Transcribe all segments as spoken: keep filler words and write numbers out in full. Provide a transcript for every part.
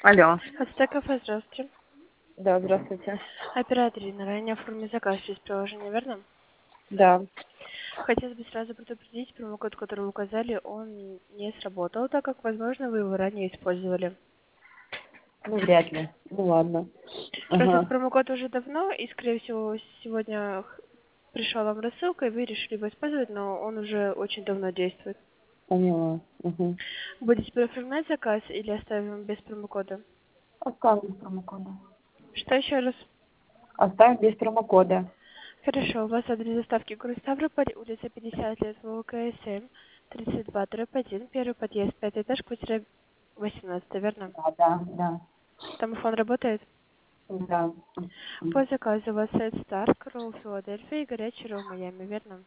Алло. Ацтекафе, здравствуйте. Да, здравствуйте. Оператор Ирина, ранее оформили заказ через приложение, верно? Да. Хотелось бы сразу предупредить, промокод, который вы указали, он не сработал, так как, возможно, вы его ранее использовали. Ну, вряд ли. Ну, ладно. Просто этот Ага. промокод уже давно, и, скорее всего, сегодня х- пришла вам рассылка, и вы решили его использовать, но он уже очень давно действует. Поняла. Угу. Будете переоформлять заказ или оставим без промокода? Оставим без промокода. Что еще раз? Оставим без промокода. Хорошо, у вас адрес доставки город Ставрополь, улица пятьдесят лет, ВКСМ, тридцать два, дробь один, первый подъезд, пятый этаж, квартира восемнадцать, верно? Да, да, да. Домофон работает? Да. По заказу у вас Сет Старк, Ролл Филадельфия и горячий Ролл Майами, верно?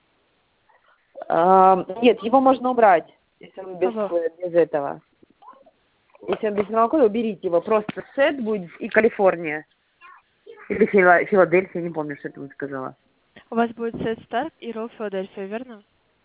А, нет, его можно убрать, если он без, Кого? без этого. Если он без промокода, уберите его. Просто сет будет и Калифорния. Или Фила- Филадельфия, не помню, что ты мне сказала. У вас будет Сет Старк и Ролл Филадельфия, верно?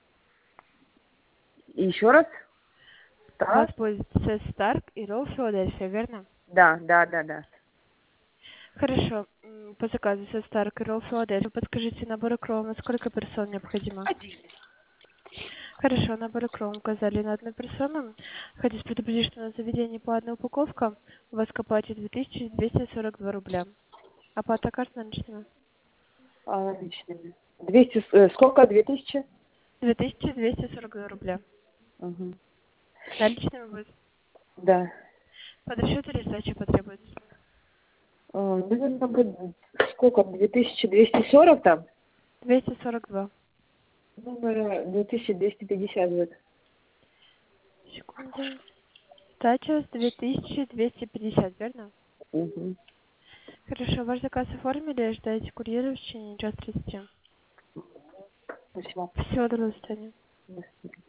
И еще раз? У вас Да? будет Сет Старк и Ролл Филадельфия, верно? Да, да, да, да. Хорошо, м, по заказу Сет Старк и Ролл Филадельфия, подскажите, набор крова на сколько персон необходимо? Хорошо, набор кром указали на одну персону. Хочу предупредить, что на заведении по одной упаковка у вас к оплате две тысячи двести сорок два рубля. Оплата карт наличными. А, наличными. двести, э, сколько? Две тысячи? две тысячи двести сорок два рубля. Угу. Наличными будет. Да. Под расчет или сдача потребуется? А, наверное, будет сколько? две тысячи двести сорок там? двести сорок два. Ну, наверное, две тысячи двести пятьдесят будет. Секунду. Сдача две тысячи двести пятьдесят, верно? Угу. Хорошо, ваш заказ оформили, ждаете курьера в течение часа тридцати. Спасибо. Всего доброго, до свидания. До свидания.